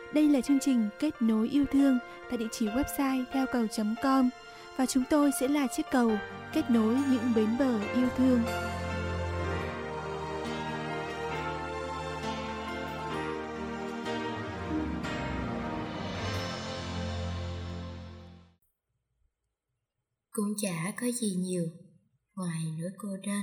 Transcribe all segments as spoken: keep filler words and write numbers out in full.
Đây là chương trình Kết nối yêu thương tại địa chỉ website theo cầu chấm com và chúng tôi sẽ là chiếc cầu kết nối những bến bờ yêu thương. Cũng chả có gì nhiều ngoài nỗi cô đơn.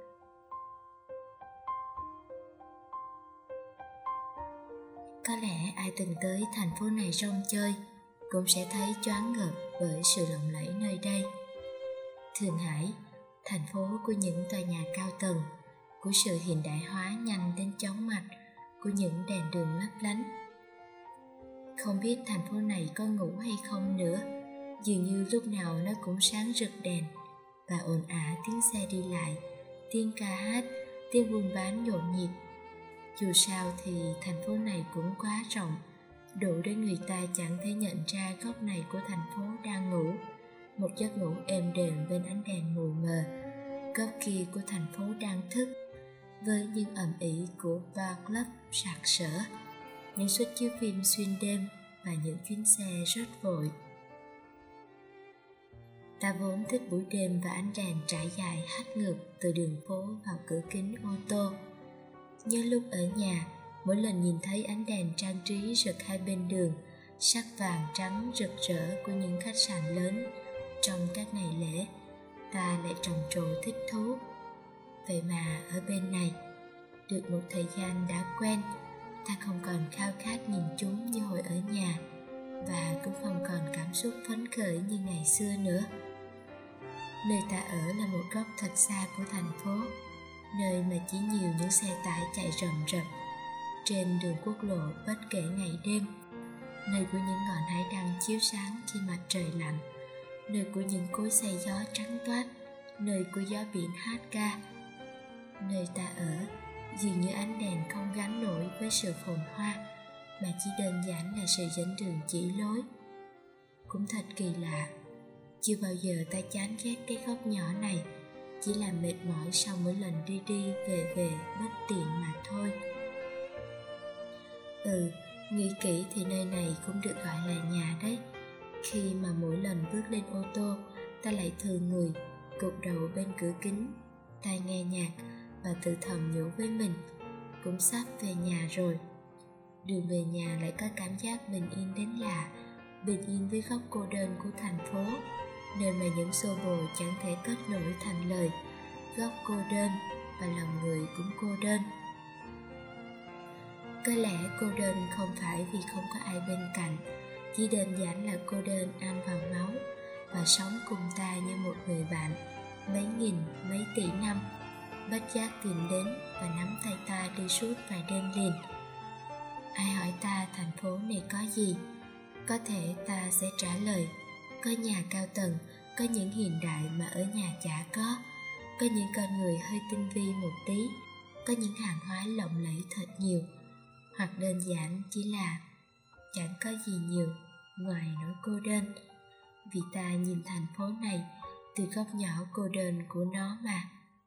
Có lẽ ai từng tới thành phố này rong chơi cũng sẽ thấy choáng ngợp bởi sự lộng lẫy nơi đây. Thượng Hải, thành phố của những tòa nhà cao tầng, của sự hiện đại hóa nhanh đến chóng mặt, của những đèn đường lấp lánh. Không biết thành phố này có ngủ hay không nữa, dường như lúc nào nó cũng sáng rực đèn và ồn ào tiếng xe đi lại, tiếng ca hát, tiếng buôn bán nhộn nhịp. Dù sao thì thành phố này cũng quá rộng, đủ để người ta chẳng thể nhận ra góc này của thành phố đang ngủ một giấc ngủ êm đềm bên ánh đèn mù mờ, góc kia của thành phố đang thức với những ầm ĩ của bar club sặc sỡ, những suất chiếu phim xuyên đêm và những chuyến xe rất vội. Ta vốn thích buổi đêm và ánh đèn trải dài hắt ngược từ đường phố vào cửa kính ô tô. Như lúc ở nhà, mỗi lần nhìn thấy ánh đèn trang trí rực hai bên đường, sắc vàng trắng rực rỡ của những khách sạn lớn trong các ngày lễ, ta lại trầm trồ thích thú. Vậy mà ở bên này, được một thời gian đã quen, ta không còn khao khát nhìn chúng như hồi ở nhà, và cũng không còn cảm xúc phấn khởi như ngày xưa nữa. Nơi ta ở là một góc thật xa của thành phố, nơi mà chỉ nhiều những xe tải chạy rầm rập trên đường quốc lộ bất kể ngày đêm, nơi của những ngọn hải đăng chiếu sáng khi mặt trời lặn, nơi của những cối xay gió trắng toát, nơi của gió biển hát ca. Nơi ta ở dường như ánh đèn không gánh nổi với sự phồn hoa, mà chỉ đơn giản là sự dẫn đường chỉ lối. Cũng thật kỳ lạ, chưa bao giờ ta chán ghét cái góc nhỏ này, chỉ là mệt mỏi sau mỗi lần đi đi về về bất tiện mà thôi. Ừ, nghĩ kỹ thì nơi này cũng được gọi là nhà đấy. Khi mà mỗi lần bước lên ô tô, ta lại thường người, gục đầu bên cửa kính, tai nghe nhạc và tự thầm nhủ với mình, cũng sắp về nhà rồi. Đường về nhà lại có cảm giác bình yên đến lạ, bình yên với góc cô đơn của thành phố, nơi mà những xô bồ chẳng thể cất nổi thành lời, góc cô đơn và lòng người cũng cô đơn. Có lẽ cô đơn không phải vì không có ai bên cạnh, chỉ đơn giản là cô đơn ăn vào máu và sống cùng ta như một người bạn mấy nghìn, mấy tỷ năm, bất giác tìm đến và nắm tay ta đi suốt vài đêm liền. Ai hỏi ta thành phố này có gì, có thể ta sẽ trả lời, có nhà cao tầng, có những hiện đại mà ở nhà chả có, có những con người hơi tinh vi một tí, có những hàng hóa lộng lẫy thật nhiều, hoặc đơn giản chỉ là chẳng có gì nhiều ngoài nỗi cô đơn, vì ta nhìn thành phố này từ góc nhỏ cô đơn của nó mà.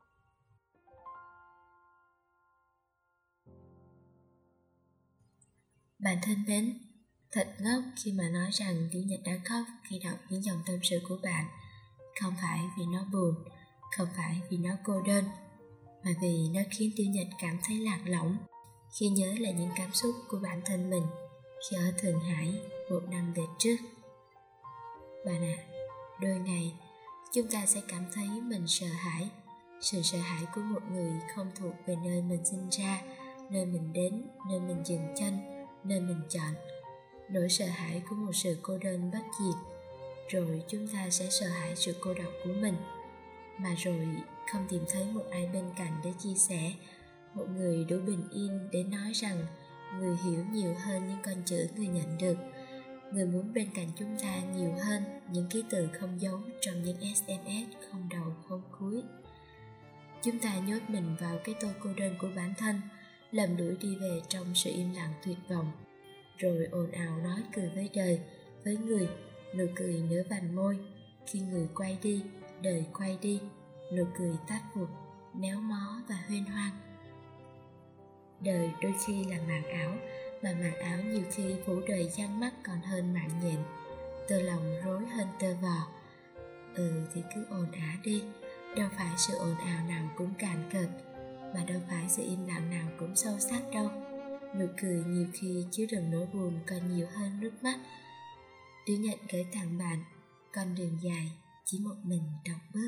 Bạn thân mến, thật ngốc khi mà nói rằng Tiểu Nhật đã khóc khi đọc những dòng tâm sự của bạn. Không phải vì nó buồn, không phải vì nó cô đơn, mà vì nó khiến Tiểu Nhật cảm thấy lạc lõng khi nhớ lại những cảm xúc của bản thân mình khi ở Thượng Hải một năm về trước. Bạn ạ, à, đôi ngày chúng ta sẽ cảm thấy mình sợ hãi, sự sợ hãi của một người không thuộc về nơi mình sinh ra, nơi mình đến, nơi mình dừng chân, nơi mình chọn. Nỗi sợ hãi của một sự cô đơn bất diệt. Rồi chúng ta sẽ sợ hãi sự cô độc của mình, mà rồi không tìm thấy một ai bên cạnh để chia sẻ, một người đủ bình yên để nói rằng người hiểu nhiều hơn những con chữ người nhận được, người muốn bên cạnh chúng ta nhiều hơn những ký tự không dấu trong những ét em ét không đầu không cuối. Chúng ta nhốt mình vào cái tôi cô đơn của bản thân, lầm lũi đi về trong sự im lặng tuyệt vọng, rồi ồn ào nói cười với đời, với người, nụ cười nửa vành môi. Khi người quay đi, đời quay đi, nụ cười tắt vụt, méo mó và huyên hoang. Đời đôi khi là màn ảo mà mặc áo nhiều khi phủ đời chăn mắt còn hơn mạng nhện, tơ lòng rối hơn tơ vò. Ừ thì cứ ồn ào đi, đâu phải sự ồn ào nào cũng cạn cợt, mà đâu phải sự im lặng nào cũng sâu sắc đâu. Nụ cười nhiều khi chứa đựng nỗi buồn còn nhiều hơn nước mắt. Tiểu Nhật gửi tặng bạn, con đường dài chỉ một mình độc bước.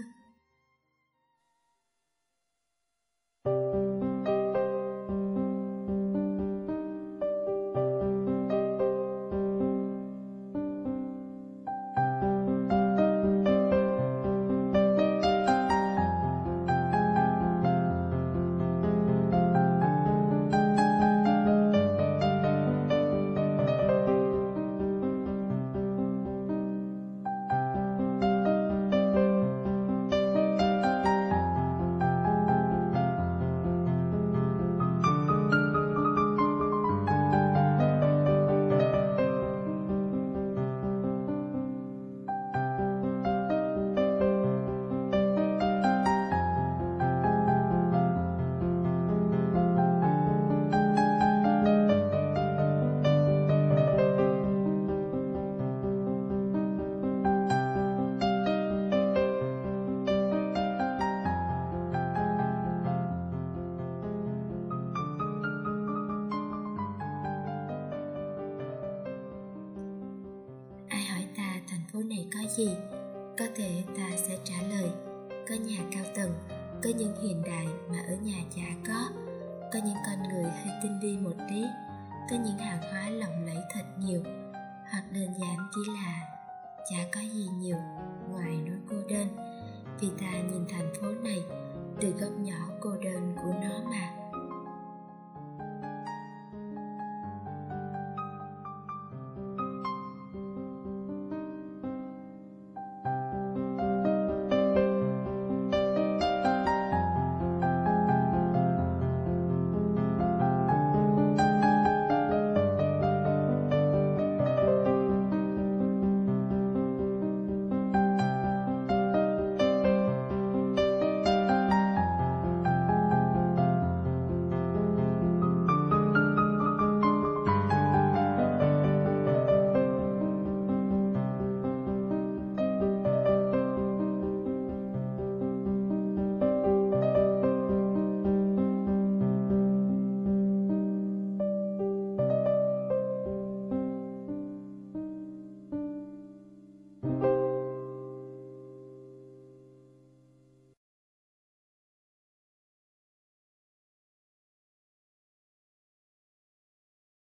Phố này có gì? Có thể ta sẽ trả lời, có nhà cao tầng, có những hiện đại mà ở nhà chả có, có những con người hơi tinh vi một tí, có những hàng hóa lộng lẫy thật nhiều, hoặc đơn giản chỉ là chả có gì nhiều ngoài nỗi cô đơn, vì ta nhìn thành phố này từ góc nhỏ cô đơn của nó mà.